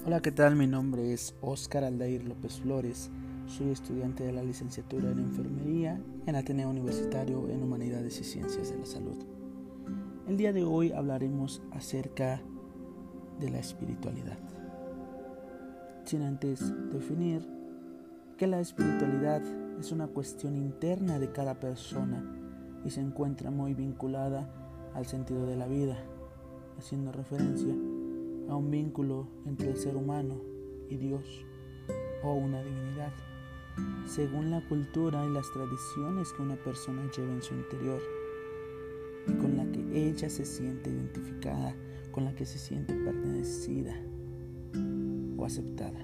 Hola, ¿qué tal? Mi nombre es Óscar Aldair López Flores. Soy estudiante de la licenciatura en Enfermería en Ateneo Universitario en Humanidades y Ciencias de la Salud. El día de hoy hablaremos acerca de la espiritualidad. Sin antes definir que la espiritualidad es una cuestión interna de cada persona y se encuentra muy vinculada al sentido de la vida, haciendo referencia a un vínculo entre el ser humano y Dios o una divinidad, según la cultura y las tradiciones que una persona lleva en su interior y con la que ella se siente identificada, con la que se siente pertenecida o aceptada.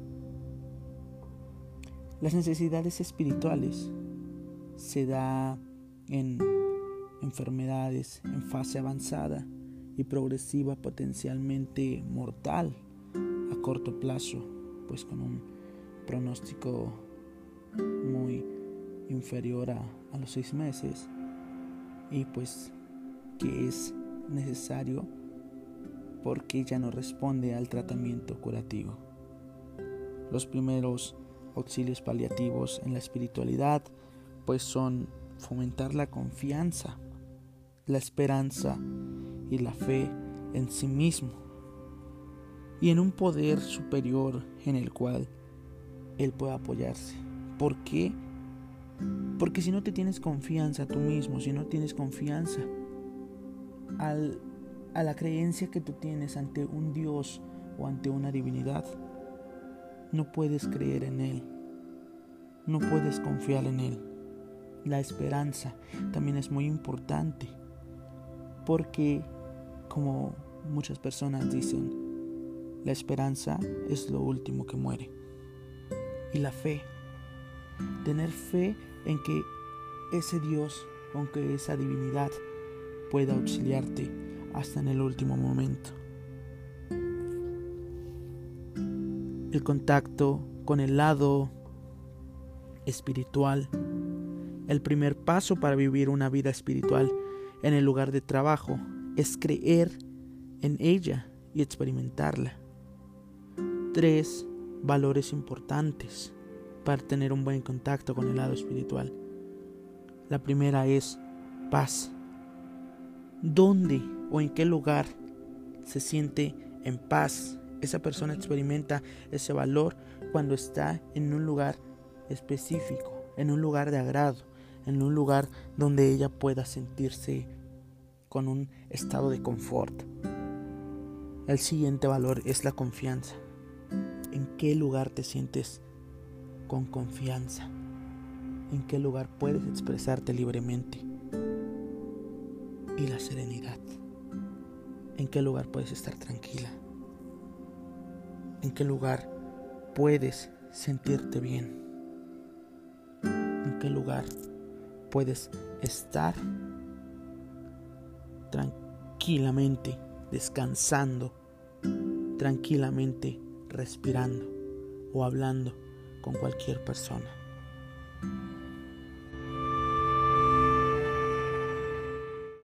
Las necesidades espirituales se da en enfermedades en fase avanzada y progresiva, potencialmente mortal a corto plazo, pues con un pronóstico muy inferior a los 6 meses, y pues que es necesario porque ya no responde al tratamiento curativo. Los primeros auxilios paliativos en la espiritualidad pues son fomentar la confianza, la esperanza y la fe en sí mismo y en un poder superior en el cual él pueda apoyarse. ¿Por qué? Porque si no te tienes confianza tú mismo, si no tienes confianza a la creencia que tú tienes ante un Dios o ante una divinidad, no puedes creer en Él, no puedes confiar en Él. La esperanza también es muy importante, porque como muchas personas dicen, la esperanza es lo último que muere. Y la fe, tener fe en que ese Dios, aunque esa divinidad, pueda auxiliarte hasta en el último momento. El contacto con el lado espiritual, el primer paso para vivir una vida espiritual en el lugar de trabajo es creer en ella y experimentarla. 3 valores importantes para tener un buen contacto con el lado espiritual. La primera es paz. ¿Dónde o en qué lugar se siente en paz? Esa persona experimenta ese valor cuando está en un lugar específico, en un lugar de agrado, en un lugar donde ella pueda sentirse con un estado de confort. El siguiente valor es la confianza. ¿En qué lugar te sientes con confianza? ¿En qué lugar puedes expresarte libremente? Y la serenidad. ¿En qué lugar puedes estar tranquila? ¿En qué lugar puedes sentirte bien? ¿En qué lugar puedes estar tranquilamente descansando, tranquilamente respirando o hablando con cualquier persona?